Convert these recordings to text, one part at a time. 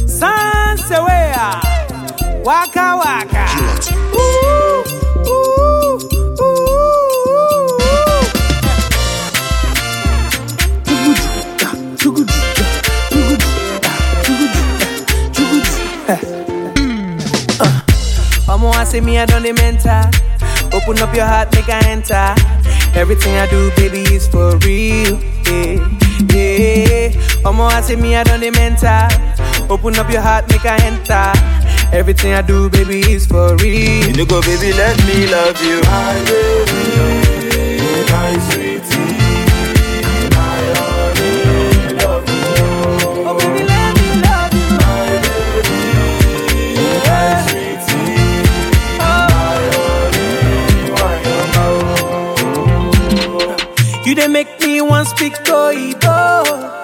Sansewea, waka waka. Omo, I say me, I don't mental. Open up your heart, make I enter. Everything I do, baby, is for real. Yeah, yeah. Omo, I say me, I don't mental. Open up your heart, make I enter. Everything I do, baby, is for real. You go, baby, let me love you. My baby, my sweetie, my only love you. Oh, baby, let me love you. My baby, my sweetie, my only one. You dey make me want speak Toibo.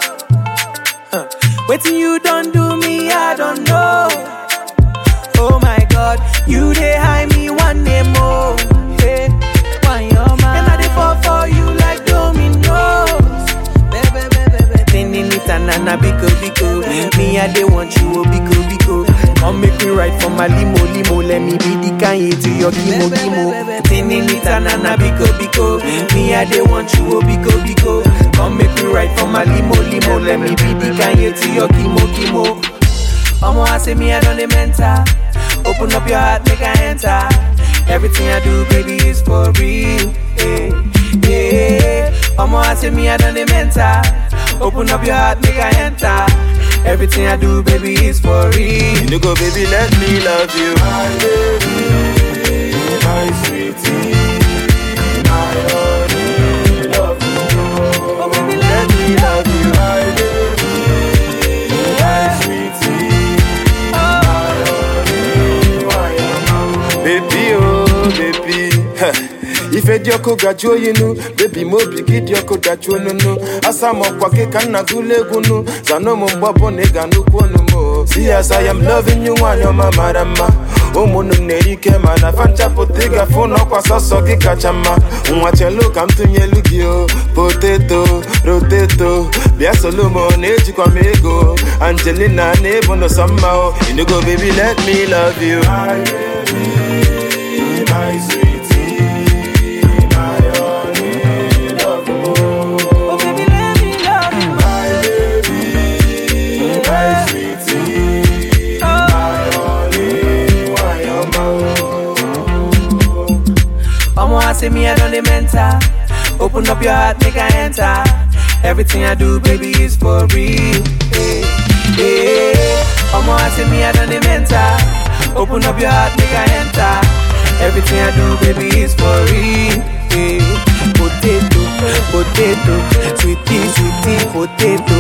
Waiting you don't do me, I don't know. Oh my God, you dey hide me one day more. Hey, why your man? And I dey fall for you like dominoes. Baby, Tininitanana, biko. Me, I dey want you, oh biko. Come make me ride for my limo. Let me be the Kanye to your kimo. Tininitanana, biko. Me, I dey want you, oh biko. Come make me ride for my limo. Let me be the Kanye to your kimo. Omo, I say me, I don't mental. Open up your heart, make I enter. Everything I do, baby, is for real. Yeah. Omo, I say me, I don't mental. Open up your heart, make I enter. Everything I do, baby, is for real. You go, baby, let me love you. My baby, my sweetie, my only love you. Oh, baby, let me love you. My baby, my sweetie, my only one. Baby, oh, baby. If a dioko gajo yinu, baby mo bigi dioko gajo no. Asamo kwake kana gule gunu, zano mo babo nega nukono mo. See as I am loving you and your mama rama. Omo nerike mana fancha potega phone kwa soso kikachama. Unwachelo kamtunye lugio, potato, rotato. Bia solomo neji kwa mego. Angelina nebo no somehow. You go baby let me love you. My baby, my sweetie. I say me, I don't mental. Open up your heart, make I enter. Everything I do, baby, is for real. Omo, I say me, I don't mental. Open up your heart, make I enter. Everything I do, baby, is for real. Potato, sweetie, potato,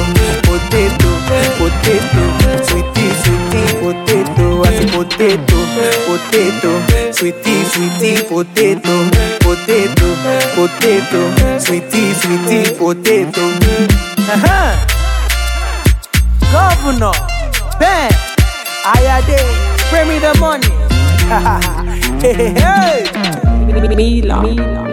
sweetie, potato. I say potato, sweetie, potato, sweetie, potato. Governor, Ben, Ayade, bring me the money. Hey. Mila.